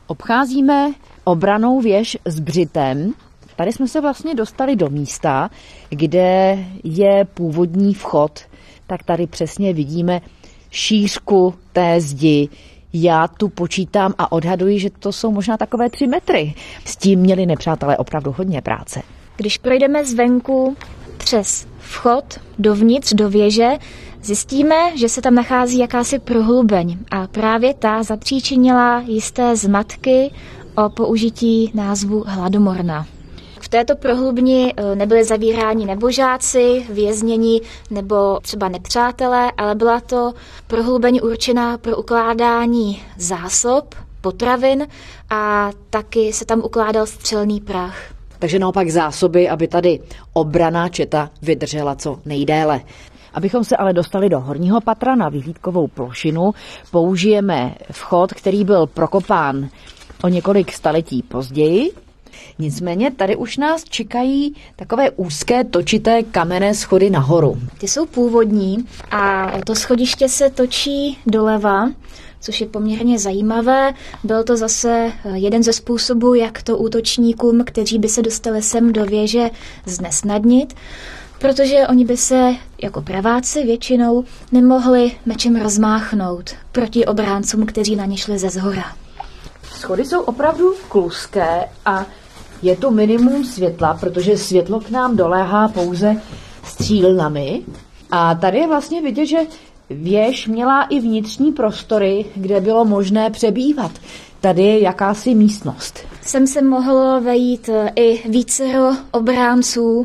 Obcházíme obrannou věž s Břitem. Tady jsme se vlastně dostali do místa, kde je původní vchod. Tak tady přesně vidíme šířku té zdi. Já tu počítám a odhaduji, že to jsou možná takové 3 metry. S tím měli nepřátelé opravdu hodně práce. Když projdeme zvenku přes vchod dovnitř do věže, zjistíme, že se tam nachází jakási prohlubeň a právě ta zapříčinila jisté zmatky o použití názvu Hladomorna. V této prohlubni nebyli zavíráni nebožáci, vězněni nebo třeba nepřátelé, ale byla to prohlubeň určená pro ukládání zásob, potravin a taky se tam ukládal střelný prach. Takže naopak zásoby, aby tady obranná četa vydržela co nejdéle. Abychom se ale dostali do horního patra na vyhlídkovou plošinu, použijeme vchod, který byl prokopán o několik staletí později. Nicméně tady už nás čekají takové úzké točité kamenné schody nahoru. Ty jsou původní a to schodiště se točí doleva, což je poměrně zajímavé. Byl to zase jeden ze způsobů, jak to útočníkům, kteří by se dostali sem do věže, znesnadnit, protože oni by se jako praváci většinou nemohli mečem rozmáchnout proti obráncům, kteří na ně šli ze zhora. Schody jsou opravdu kluské a je tu minimum světla, protože světlo k nám doléhá pouze střílnami. A tady je vlastně vidět, že věž měla i vnitřní prostory, kde bylo možné přebývat. Tady je jakási místnost. Sem se mohlo vejít i vícero obránců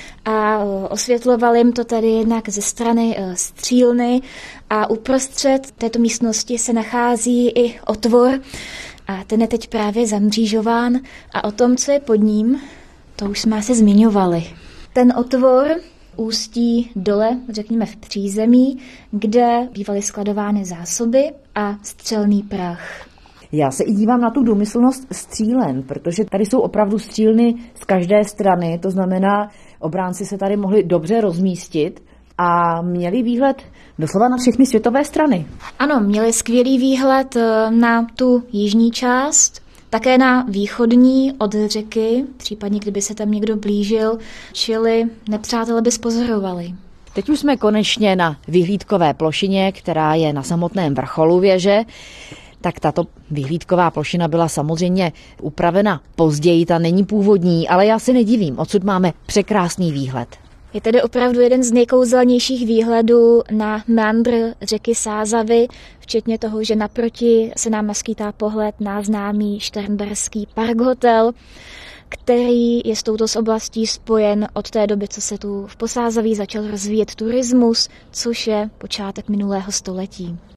a osvětloval jim to tady jednak ze strany střílny a uprostřed této místnosti se nachází i otvor a ten je teď právě zamřížován a o tom, co je pod ním, to už jsme asi zmiňovali. Ten otvor ústí dole, řekněme v přízemí, kde bývaly skladovány zásoby a střelný prach. Já se i dívám na tu důmyslnost střílen, protože tady jsou opravdu střílny z každé strany, to znamená, obránci se tady mohli dobře rozmístit a měli výhled doslova na všechny světové strany. Ano, měli skvělý výhled na tu jižní část, také na východní od řeky, případně kdyby se tam někdo blížil, čili nepřátelé by spozorovali. Teď už jsme konečně na vyhlídkové plošině, která je na samotném vrcholu věže. Tak tato vyhlídková plošina byla samozřejmě upravena později, ta není původní, ale já se nedivím, odsud máme překrásný výhled. Je tedy opravdu jeden z nejkouzelnějších výhledů na meandr řeky Sázavy, včetně toho, že naproti se nám naskýtá pohled na známý šternberský parkhotel, který je s touto oblastí spojen od té doby, co se tu v Posázaví začal rozvíjet turismus, což je počátek minulého století.